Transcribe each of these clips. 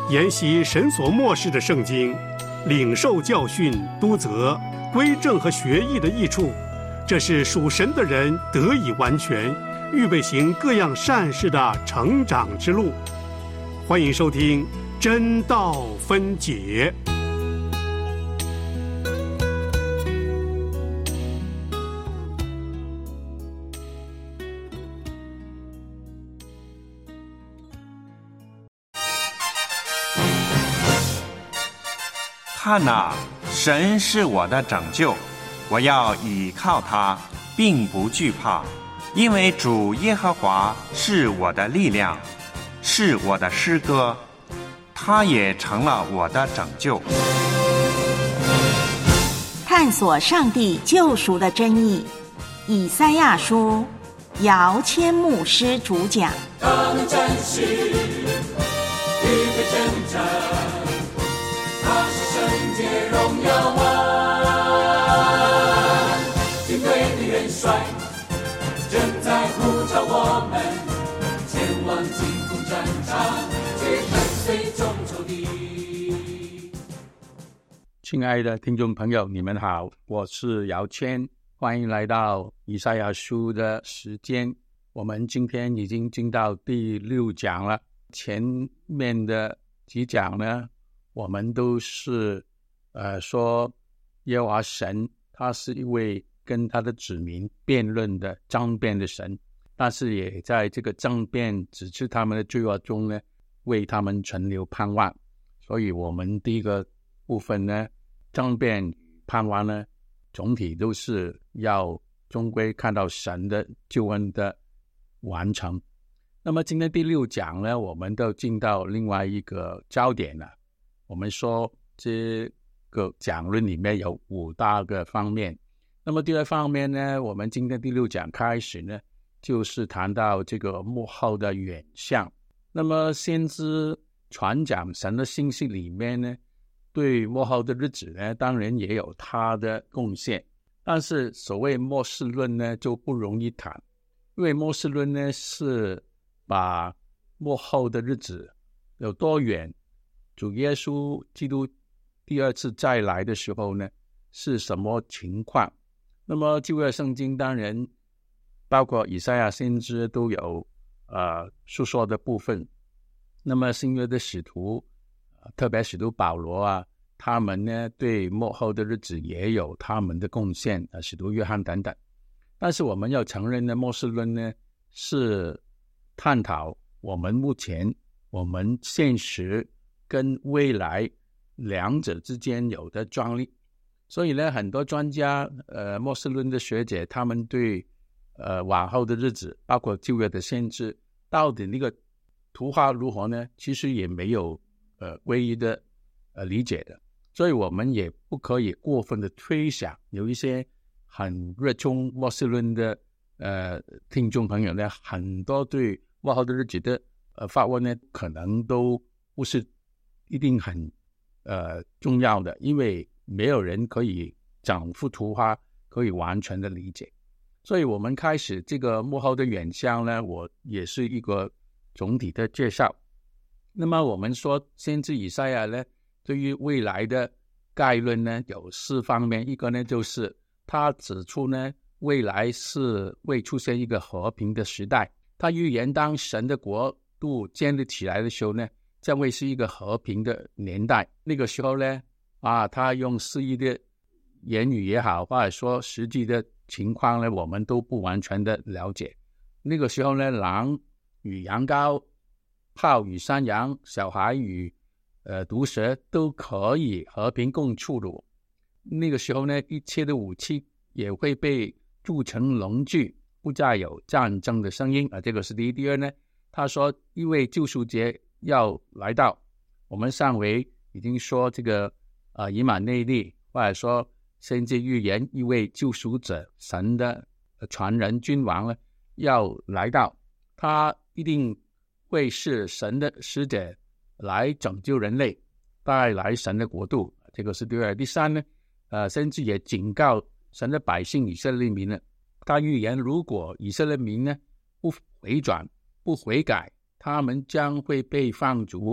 研习神所默示的圣经，领受教训、督责、归正和学义的益处，这是属神的人得以完全，预备行各样善事的成长之路。欢迎收听真道分解。 看哪，神是我的拯救，我要倚靠他，并不惧怕，因为主耶和华是我的力量，是我的诗歌，他也成了我的拯救。 探索上帝救赎的真意，以赛亚书，姚谦牧师主讲。 他能战士，预备征战，他是圣洁荣耀王，军队的元帅正在呼召我们前往进攻战场，去跟随众仇敌。 亲爱的听众朋友，你们好，我是姚谦，欢迎来到以赛亚书的时间。我们今天已经进到第6讲了，前面的几讲呢，我们都是说耶和华神他是一位跟他的子民辩论的争辩的神，但是也在这个争辩指出他们的罪恶中呢，为他们存留盼望。所以我们第一个部分呢，争辩与盼望呢，总体都是要终归看到神的救恩的完成。那么今天第6讲呢，我们都进到另外一个焦点了。我们说这个讲论里面有5大个方面。那么第二方面呢，我们今天第6讲开始呢，就是谈到这个幕后的远向。那么先知传讲神的信息里面呢，对末后的日子呢，当然也有他的贡献，但是所谓末世论呢，就不容易谈，因为末世论呢是把末后的日子有多远，主耶稣基督第二次再来的时候呢是什么情况。那么旧约圣经当然包括以赛亚先知都有述说的部分。那么新约的使徒，特别使徒保罗啊，他们呢对末后的日子也有他们的贡献，使徒约翰等等。但是我们要承认呢，末世论呢是探讨我们目前我们现实跟未来两者之间有的张力。所以呢，很多专家末世论的学者，他们对往后的日子包括旧约的限制到底那个图画如何呢，其实也没有唯一的理解的。所以我们也不可以过分的推想，有一些很热衷末世论的听众朋友呢，很多对末后的日子的发问呢，可能都不是一定很重要的，因为没有人可以整幅图画可以完全的理解。所以我们开始这个幕后的远向呢，我也是一个总体的介绍。那么我们说先知以赛亚呢，对于未来的概论呢有4方面。一个呢就是他指出呢，未来是会出现一个和平的时代，他预言当神的国度建立起来的时候呢，将会是一个和平的年代。那个时候呢他用诗意的言语也好，或者说实际的情况呢，我们都不完全的了解。那个时候呢，狼与羊羔，豹与山羊，小孩与毒蛇都可以和平共处的。那个时候呢，一切的武器也会被铸成农具，不再有战争的声音这个是第一。第二呢，他说因为救赎节要来到，我们上回已经说这个以马内利，或者说先知预言一位救赎者，神的传人君王呢要来到，他一定会是神的使者来拯救人类，带来神的国度，这个是第二。第三呢，先知也警告神的百姓以色列民呢，他预言如果以色列民呢不回转不悔改，他们将会被放逐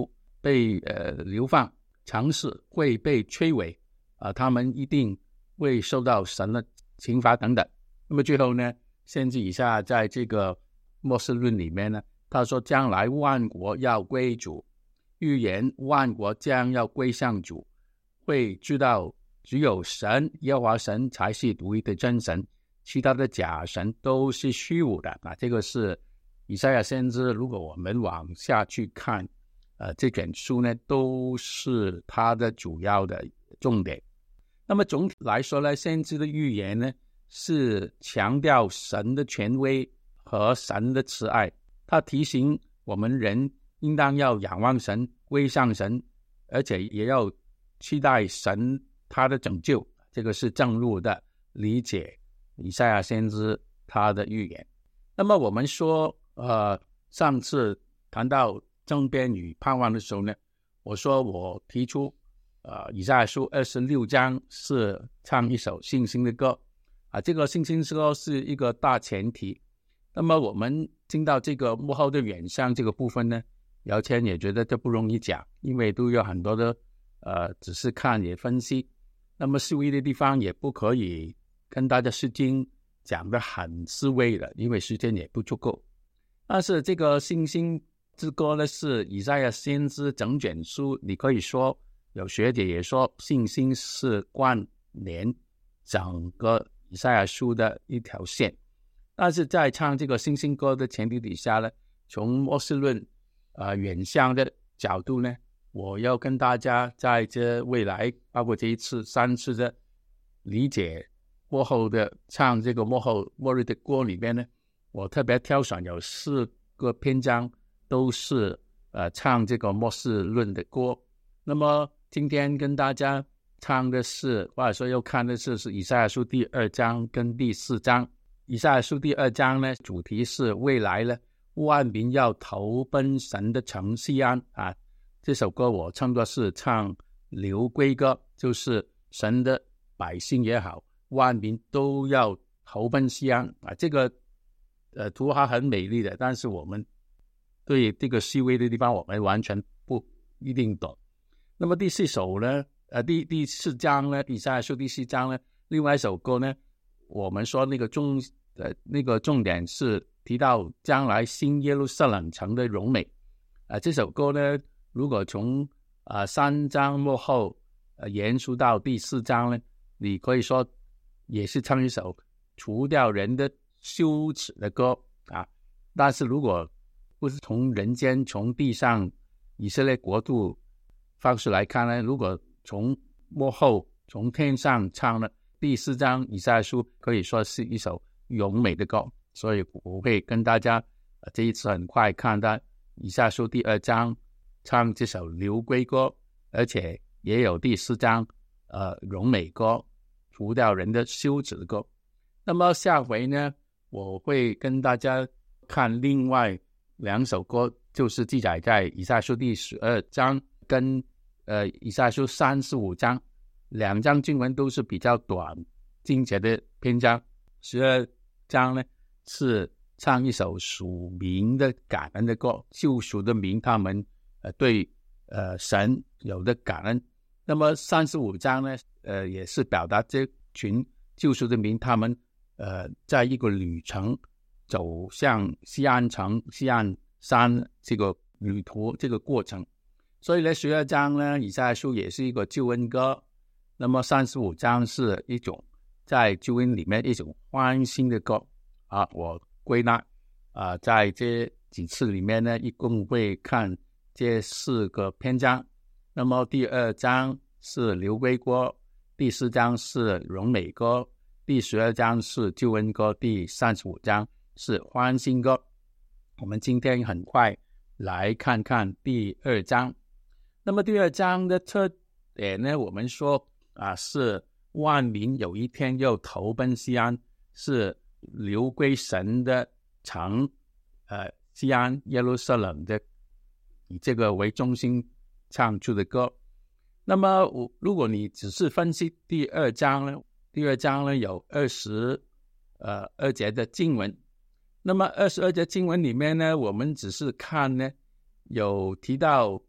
被流放，城市会被摧毁他们一定会受到神的惩罚等等。那么最后呢，先知以赛亚在这个末世论里面呢，他说将来万国要归主，预言万国将要归向主，会知道只有神耶和华神才是独一的真神，其他的假神都是虚无的。这个是以赛亚先知，如果我们往下去看这卷书呢，都是他的主要的重点。那么总体来说呢，先知的预言呢是强调神的权威和神的慈爱，他提醒我们人应当要仰望神，归向神，而且也要期待神他的拯救。这个是正路的理解以赛亚先知他的预言。那么我们说上次谈到争辩与盼望的时候呢，我说我提出以赛亚书26章是唱一首信心的歌这个信心歌是一个大前提。那么我们进到这个幕后的远向这个部分呢，姚谦也觉得这不容易讲，因为都有很多的只是看也分析，那么思维的地方也不可以跟大家诗经讲得很思维的，因为时间也不足够。但是这个信心之歌呢，是以赛亚先知整卷书，你可以说有学者也说信心是关联整个以赛亚书的一条线。但是在唱这个信心歌的前提底下呢，从末世论远向的角度呢，我要跟大家在这未来包括这一次3次的理解末后的唱这个末日的歌里面呢，我特别挑选有4个篇章都是唱这个末世论的歌。那么今天跟大家唱的是，或者说要看的是以赛亚书第2章跟第4章。以赛亚书第2章呢，主题是未来呢万民要投奔神的城西安这首歌我称作是唱流归歌，就是神的百姓也好，万民都要投奔西安这个图画很美丽的，但是我们对这个细微的地方我们完全不一定懂。那么第4首呢第4章呢，以赛亚书第4章呢，另外一首歌呢，我们说那个重点是提到将来新耶路撒冷城的荣美这首歌呢，如果从3章末后延续到第4章呢，你可以说也是唱一首除掉人的羞耻的歌但是如果不是从人间从地上以色列国度方式来看呢，如果从末后从天上唱呢，第4章以赛亚书可以说是一首荣美的歌。所以我会跟大家这一次很快看到以赛亚书第2章唱这首流归歌，而且也有第4章荣美歌，除掉人的羞耻的歌。那么下回呢，我会跟大家看另外2首歌，就是记载在以赛亚书第12章跟以赛亚书35章，2章经文都是比较短精简的篇章。12章呢是唱一首属民的感恩的歌，救赎的民他们对神有的感恩。那么35章呢也是表达这群救赎的民他们在一个旅程走向西安城西安山这个旅途这个过程。所以呢12章呢以赛亚书也是一个救恩歌，那么35章是一种在救恩里面一种欢欣的歌我归纳在这几次里面呢，一共会看这4个篇章。那么第2章是流归歌，第4章是荣美歌，第12章是救恩歌，第35章是欢欣歌。我们今天很快来看看第2章。那么第2章的特点呢，我们说是万民有一天要投奔西安，是流归神的城西安耶路撒冷的，以这个为中心唱出的歌。那么如果你只是分析第2章呢，有22节的经文。那么22节经文里面呢，我们只是看呢有提到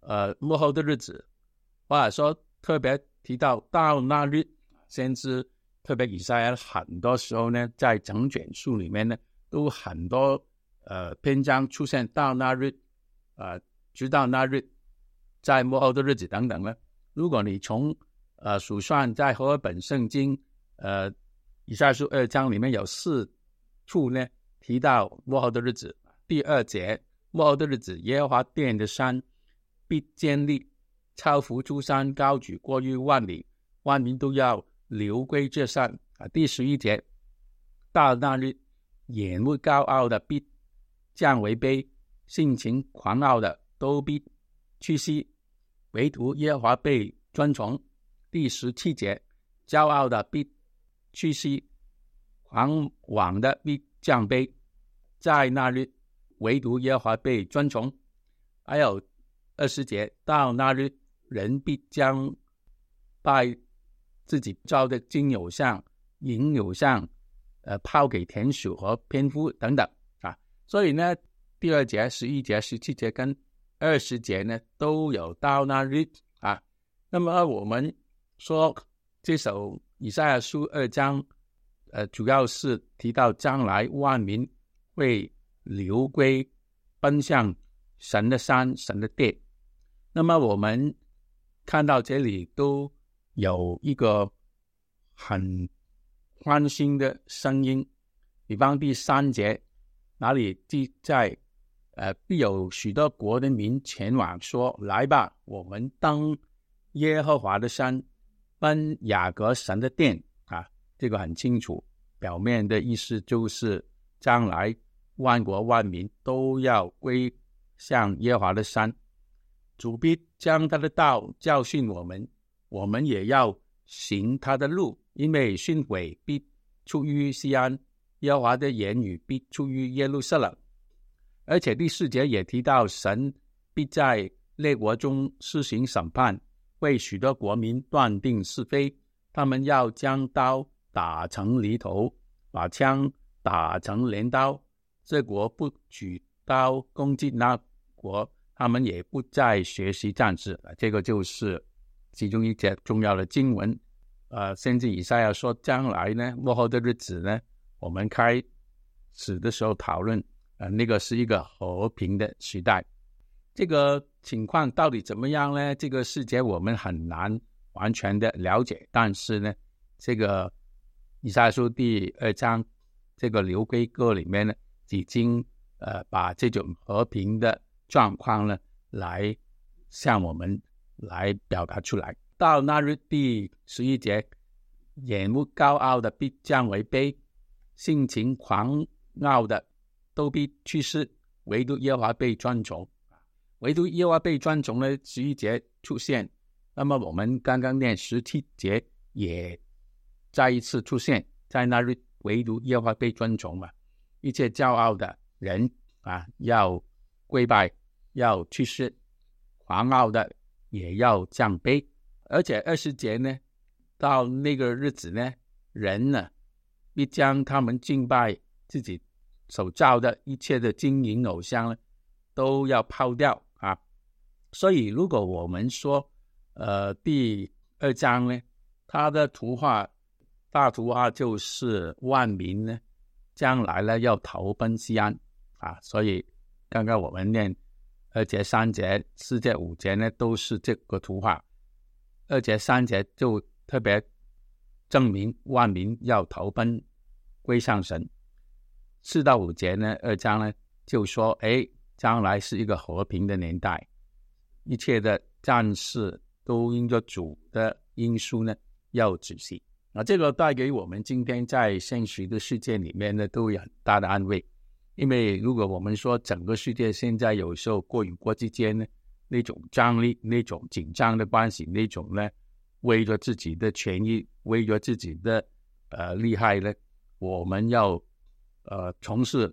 末后的日子，或者说特别提到到那日，先知特别以赛亚很多时候呢，在整卷书里面呢，都很多篇章出现到那日，直到那日，在末后的日子等等呢。如果你从数算在和合本圣经以赛亚书2章里面有4处呢提到末后的日子。第2节，末后的日子，耶和华殿的山必坚立，超乎诸山，高举过于万里，万民都要流归这山。第11节，到那日，眼目高傲的必降为卑，性情狂傲的都必去息，唯独耶和华被尊崇。第17节，骄傲的必去息，狂妄的必降卑，在那日，唯独耶和华被尊崇。还有20节，到那日，人必将拜自己造的金偶像、银偶像抛给田鼠和蝙蝠等等所以呢，第2节、11节、17节跟20节呢都有到那日那么我们说这首以赛亚书2章主要是提到将来万民会流归奔向神的山、神的殿。那么我们看到这里都有一个很欢欣的声音，比方第3节哪里记载必有许多国的民前往说，来吧，我们登耶和华的山，奔雅各神的殿这个很清楚，表面的意思就是将来万国万民都要归向耶和华的山，主必将他的道教训我们，我们也要行他的路，因为训诲必出于西安，耶和华的言语必出于耶路撒冷。而且第4节也提到神必在列国中施行审判，为许多国民断定是非，他们要将刀打成犁头，把枪打成镰刀，这国不举刀攻击那国，他们也不再学习战士这个就是其中一节重要的经文先知以赛亚说将来呢，末后的日子呢，我们开始的时候讨论那个是一个和平的时代。这个情况到底怎么样呢？这个世界我们很难完全的了解，但是呢，这个以赛亚书第2章这个流归歌里面呢，已经把这种和平的状况呢来向我们来表达出来。到那日，第11节，眼目高傲的必降为卑，性情狂傲的都必去世，唯独耶和华被尊崇。唯独耶和华被尊崇呢，11节出现，那么我们刚刚念17节也再一次出现，在那日唯独耶和华被尊崇嘛，一切骄傲的人要跪拜，要去世，狂傲的也要降卑。而且20节呢，到那个日子呢，人呢必将他们敬拜自己所造的一切的金银偶像呢都要抛掉所以如果我们说第2章呢，它的大图画就是万民呢将来呢要投奔西安所以刚刚我们念2节、3节、4节、5节呢都是这个图画。2节、3节就特别证明万民要投奔归向神。4到5节呢，2章呢就说将来是一个和平的年代，一切的战事都因着主的因素呢要止息这个带给我们今天在现实的世界里面呢都有很大的安慰。因为如果我们说整个世界现在有时候国与国之间呢那种张力、那种紧张的关系，那种呢为了自己的权益、为了自己的利害呢，我们要从事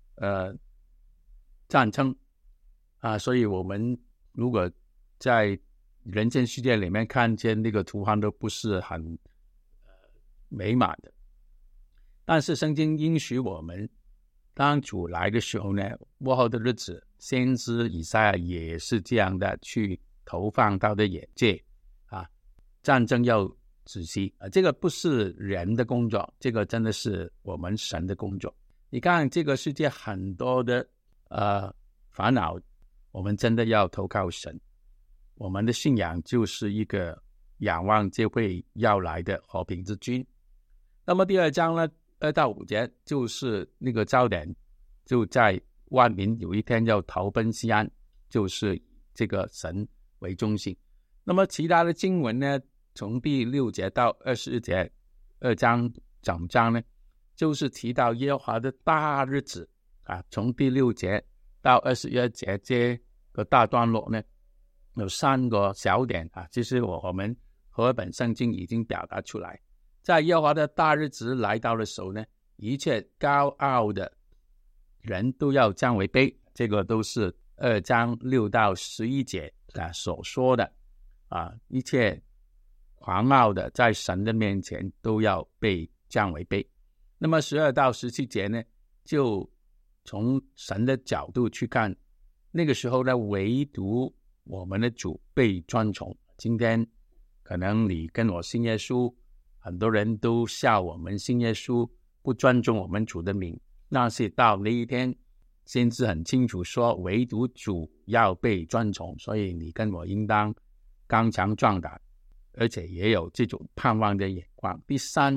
战争所以我们如果在人间世界里面看见那个图画都不是很美满的。但是圣经应许我们当主来的时候呢，末后的日子，先知以赛亚也是这样的去投放他的眼界啊，战争要止息啊，这个不是人的工作，这个真的是我们神的工作。你看这个世界很多的烦恼，我们真的要投靠神。我们的信仰就是一个仰望这位要来的和平之君。那么第2章呢，2到5节就是那个焦点，就在万民有一天要投奔西安，就是这个神为中心。那么其他的经文呢，从第6节到21节，2章整章呢，就是提到耶和华的大日子啊。从第6节到21节这个大段落呢，有3个小点啊，其实我们和合本圣经已经表达出来。在耶和华的大日子来到的时候呢，一切高傲的人都要降为卑，这个都是2章6到11节所说的啊，一切狂傲的在神的面前都要被降为卑。那么12到17节呢，就从神的角度去看，那个时候呢，唯独我们的主被尊崇。今天可能你跟我信耶稣，很多人都笑我们信耶稣不尊重我们主的名，那是到那一天先知很清楚说唯独主要被尊崇，所以你跟我应当刚强壮胆，而且也有这种盼望的眼光。第3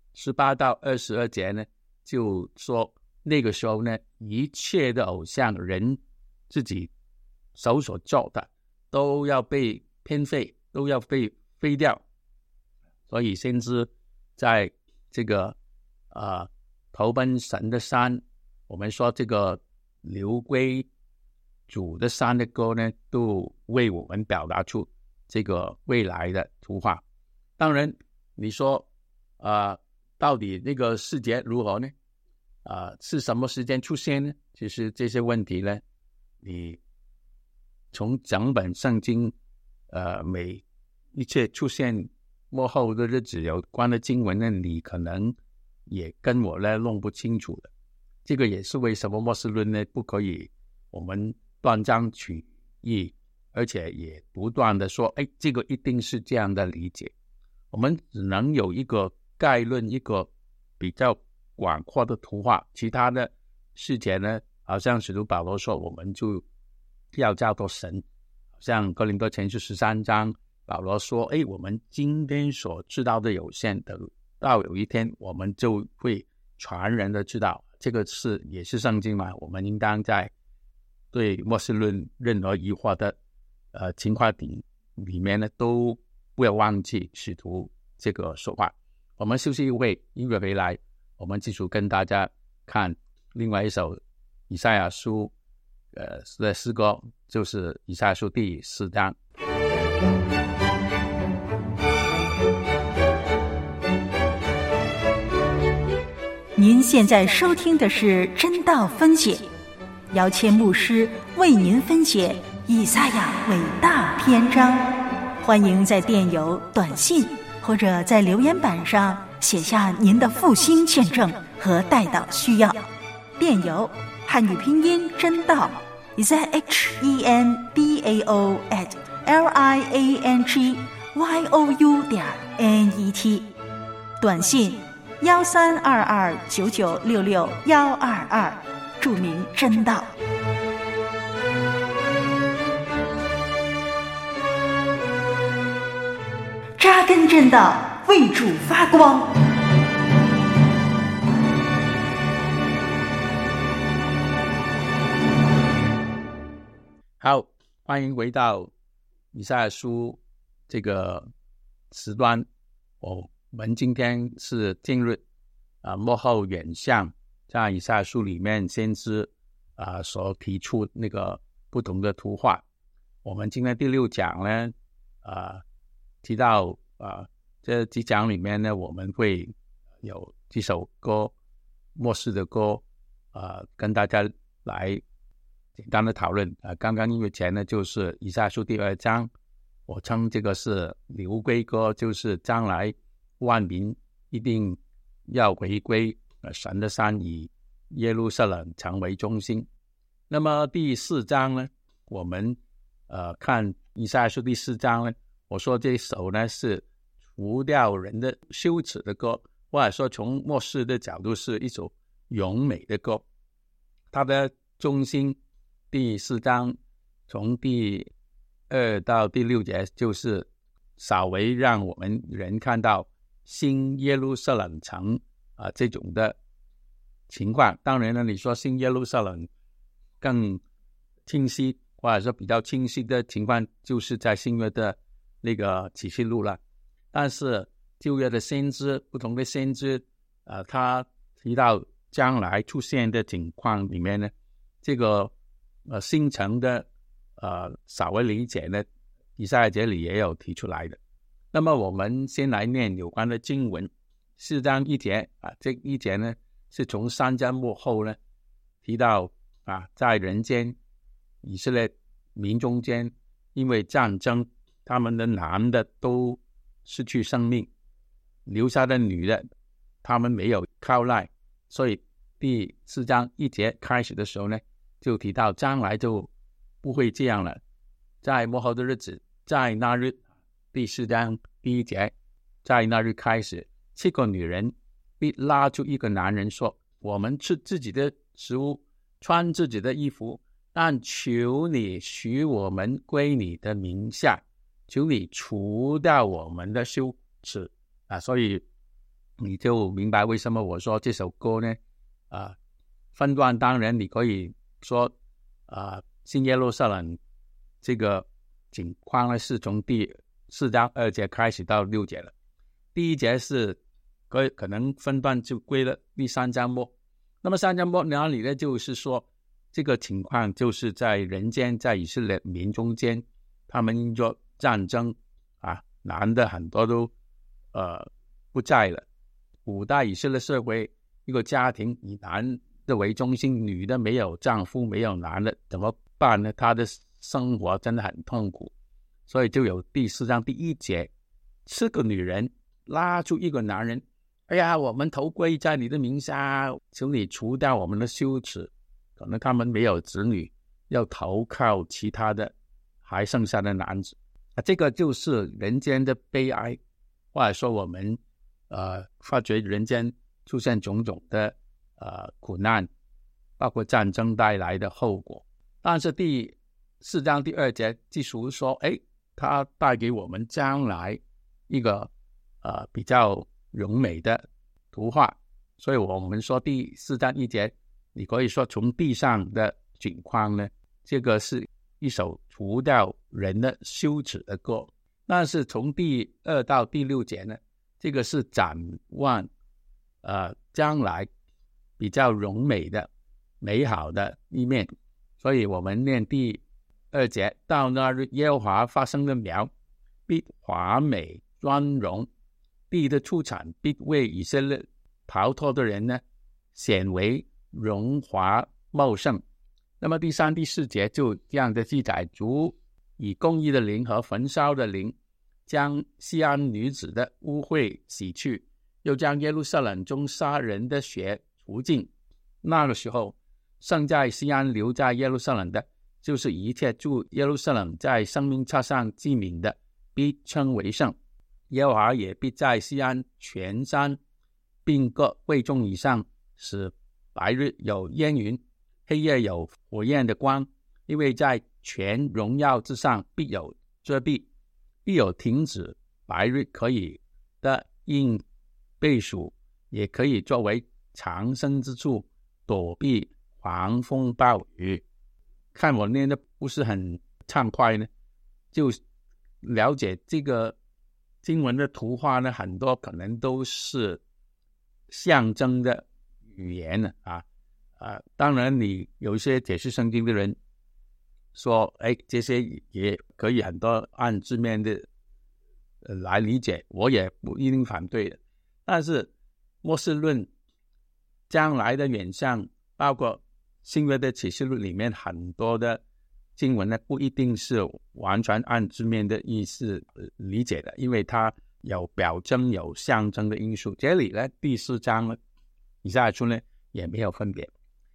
18到22节呢，就说那个时候呢，一切的偶像人自己手所做的都要被偏废，都要被废掉。所以先知在这个投奔神的山，我们说这个流归主的山的歌呢，都为我们表达出这个未来的图画。当然你说到底那个世界如何呢？是什么时间出现呢？其实这些问题呢，你从整本圣经每一切出现末后的日子有关的经文呢，你可能也跟我呢弄不清楚的。这个也是为什么末世论呢不可以我们断章取义，而且也不断的说这个一定是这样的理解。我们只能有一个概论，一个比较广阔的图画，其他的事情呢，好像使徒保罗说我们就要交托神，好像哥林多前书13章保罗说我们今天所知道的有限的，到有一天我们就会全然的知道。这个也是圣经嘛，我们应当在对末世论任何疑惑的情况里面呢，都不要忘记使徒这个说话。我们休息一会，音乐回来我们继续跟大家看另外一首以赛亚书的诗歌，就是以赛亚书第4章。 您现在收听的是真道分解，姚谦牧师为您分解以赛亚伟大篇章。欢迎在电邮、短信或者在留言板上写下您的复兴见证和代祷需要。电邮汉语拼音真道 ZHENDAO@LIANGYOU.NET， 短信1322996622，注明真道。扎根真道，为主发光。 好，欢迎回到以赛亚书这个时段。我们今天是进入末后远象，在以赛亚书里面先知所提出那个不同的图画。我们今天第6讲呢提到这几讲里面呢，我们会有几首歌，末世的歌跟大家来简单的讨论。刚刚音乐前呢，就是以赛亚书第2章，我称这个是流归歌，就是将来万民一定要回归神的山，以耶路撒冷城为中心。那么第4章呢，我们看以赛亚书第4章呢，我说这首呢是除掉人的羞耻的歌，或者说从末世的角度是一首咏美的歌。它的中心第4章从第2到第6节就是稍微让我们人看到新耶路撒冷城这种的情况。当然呢，你说新耶路撒冷更清晰，或者说比较清晰的情况，就是在新约的那个启示录了。但是旧约的先知，不同的先知他提到将来出现的情况里面呢，这个新城的稍微理解呢，以赛亚这里也有提出来的。那么我们先来念有关的经文，4章1节这一节呢是从3章末后呢提到在人间以色列民中间因为战争，他们的男的都失去生命，留下的女的他们没有靠赖，所以第4章1节开始的时候呢，就提到将来就不会这样了。在末后的日子，在那日，第4章第1节，在那日开始，7个女人必拉住一个男人说，我们吃自己的食物，穿自己的衣服，但求你许我们归你的名下，求你除掉我们的羞耻所以你就明白为什么我说这首歌呢分段当然你可以说新耶路撒冷这个情况呢是从第4章2节开始到6节了。第1节是可能分段就归了第3章末。那么3章末哪里呢，就是说这个情况就是在人间，在以色列民中间，他们因着战争男的很多都不在了。古代以色列社会一个家庭以男的为中心，女的没有丈夫没有男的怎么办呢？他的生活真的很痛苦。所以就有第4章第1节，4个女人拉住一个男人，哎呀，我们投归在你的名下，求你除掉我们的羞耻。可能他们没有子女，要投靠其他的还剩下的男子这个就是人间的悲哀，或者说我们发觉人间出现种种的苦难，包括战争带来的后果。但是第4章第2节记述说它带给我们将来一个比较荣美的图画。所以我们说第4章1节，你可以说从地上的景况呢，这个是一首除掉人的羞耻的歌。但是从第2到第6节呢，这个是展望将来比较荣美的美好的一面。所以我们念第2节，到那日耶和华发生的苗必华美专荣，地的出产必为以色列逃脱的人呢显为荣华茂盛。那么第3、第4节就这样的记载，主以公义的灵和焚烧的灵将西安女子的污秽洗去，又将耶路撒冷中杀人的血除尽。那个时候，剩在西安留在耶路撒冷的，就是一切住耶路撒冷在生命册上记名的，必称为圣。耶和华也必在西安全山并各会众以上，使白日有烟云，黑夜有火焰的光，因为在全荣耀之上必有遮蔽，必有停止。白日可以的应避暑，也可以作为藏身之处，躲避狂风暴雨。看我念的不是很畅快呢，就了解这个经文的图画呢，很多可能都是象征的语言呢当然你有一些解释圣经的人说这些也可以很多按字面的来理解，我也不一定反对的。但是末世论将来的远象，包括新约的启示录里面很多的经文呢，不一定是完全按字面的意思理解的，因为它有表征有象征的因素。这里呢第4章呢以赛亚书呢也没有分别。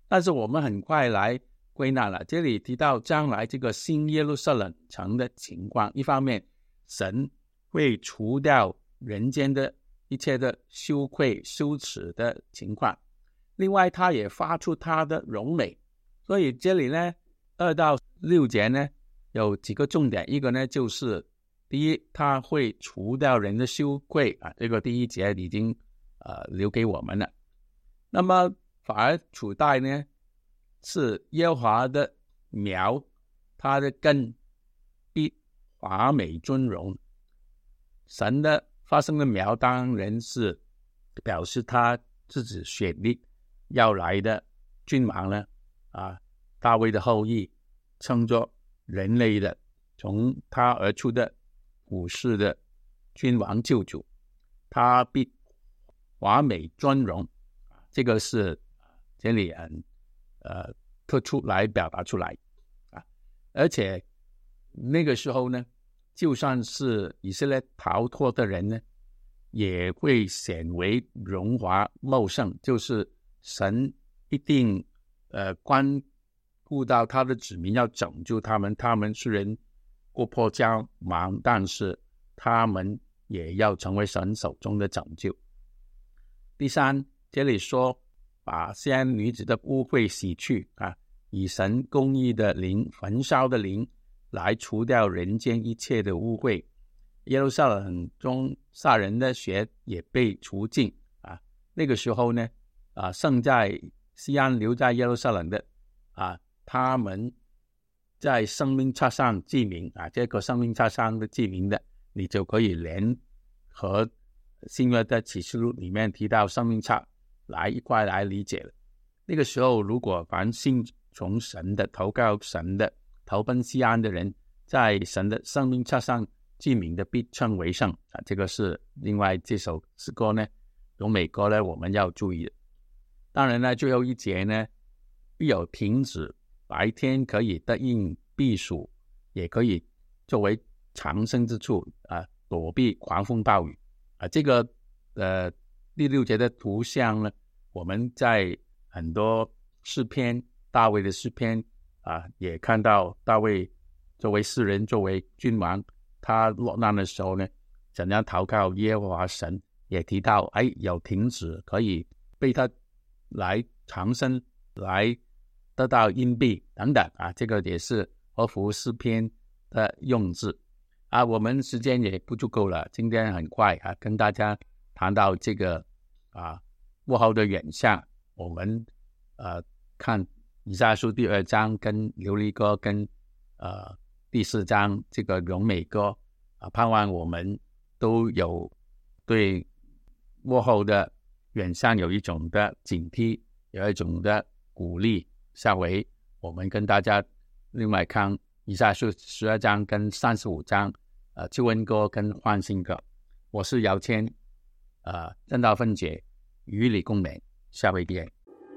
但是我们很快来归纳了，这里提到将来这个新耶路撒冷城的情况，一方面神会除掉人间的一切的羞愧羞耻的情况，另外他也发出他的荣美。所以这里呢2到6节呢有几个重点，一个呢就是第一，他会除掉人的羞愧啊，这个第1节已经留给我们了。那么反而处代呢是耶和华的苗，他的根必华美尊荣。神的发生的苗当然是表示他自己选立要来的君王呢大卫的后裔，称作人类的从他而出的普世的君王救主，他必华美尊荣。这个是这里特出来表达出来而且那个时候呢，就算是以色列逃脱的人呢，也会显为荣华茂盛，就是神一定关顾到他的子民，要拯救他们。他们虽然国破家亡，但是他们也要成为神手中的拯救。第3，这里说把西安女子的污秽洗去以神公义的灵焚烧的灵来除掉人间一切的污秽。耶路撒冷中杀人的血也被除尽那个时候呢剩在西安留在耶路撒冷的他们在生命册上记名这个生命册上的记名的，你就可以联和新约的启示录里面提到生命册来一块来理解了。那个时候如果凡信从神的投靠神的投奔西安的人，在神的生命册上记名的必称为圣这个是另外这首诗歌呢荣美歌呢我们要注意的。当然呢最后1节呢必有亭子，白天可以得应避暑，也可以作为藏身之处躲避狂风暴雨这个第6节的图像呢，我们在很多诗篇，大卫的诗篇也看到大卫作为诗人，作为君王，他落难的时候呢怎样投靠耶和华神，也提到有亭子可以被他来藏身，来得到荫庇等等这个也是合乎诗篇的用字我们时间也不足够了，今天很快跟大家谈到这个幕后的远向。我们看以赛亚书第2章跟流离歌跟第4章这个荣美歌盼望我们都有对幕后的远向有一种的警惕，有一种的鼓励。下回我们跟大家另外看以赛亚书12章跟35章救恩歌跟欢欣歌。我是姚谦正道分解与你共勉，下回见。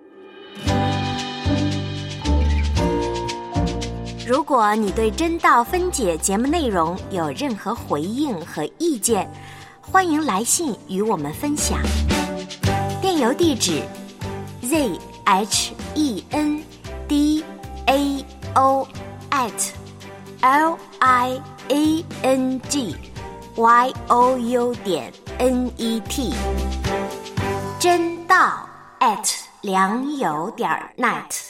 如果你对真道分解节目内容有任何回应和意见，欢迎来信与我们分享。电邮地址 zhendao@liangyou.net 真道@良友.net。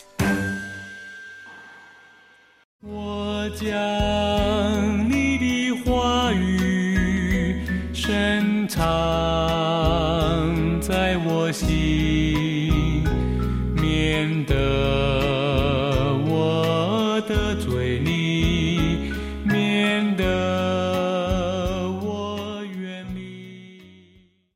我将你的话语深藏在我心，免得